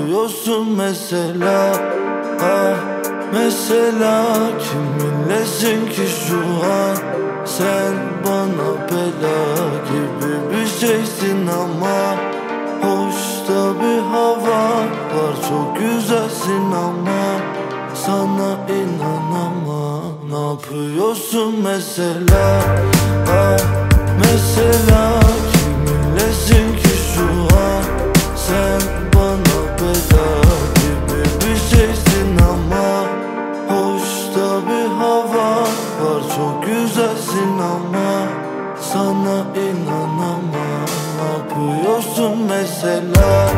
yapıyorsun mesela? Ah mesela kiminlesin ki şu an? Sen bana bela gibi bir şeysin ama hoşta bir hava var, çok güzelsin ama sana inanamam. Ne yapıyorsun mesela? Ah mesela kiminlesin ki şu an? Sen bana bela gibi bir şeysin ama hoşta bir hava var, çok güzelsin ama sana inanamam. Ne yapıyorsun mesela?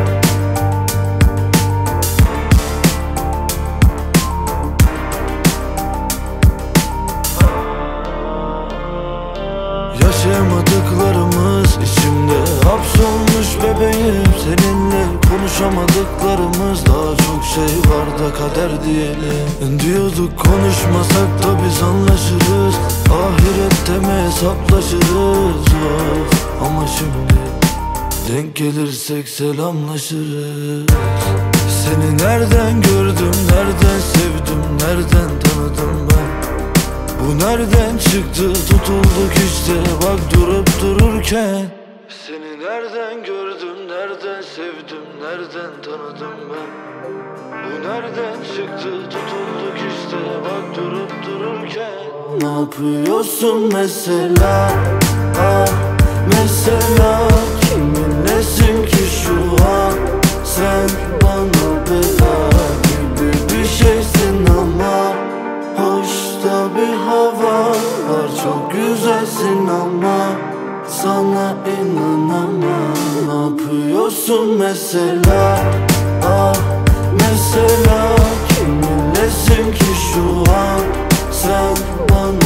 Yaşayamadıklarımız içimde hapsolmuş bebeğim. Seninle konuşamadıklarımız, daha çok şey var da kader diyelim. Diyorduk konuşmasak da biz anlaşırız, ahirette mi hesaplaşırız? Of, ama şimdi denk gelirsek selamlaşırız. Seni nereden gördüm, nereden sevdim, nereden tanıdım ben? Bu nereden çıktı, tutulduk işte bak durup dururken. Seni nereden gördüm, nereden sevdim, nereden tanıdım ben? Bu nereden çıktı, tutulduk işte bak durup dururken. Ne yapıyorsun mesela? Ah mesela kiminlesin ki şu an? Sen bana bela gibi bir şeysin ama hoşta bir hava var, çok güzelsin ama sana inanamam. Ne yapıyorsun mesela? Ah mesela kiminlesin ki şu an? Sen bana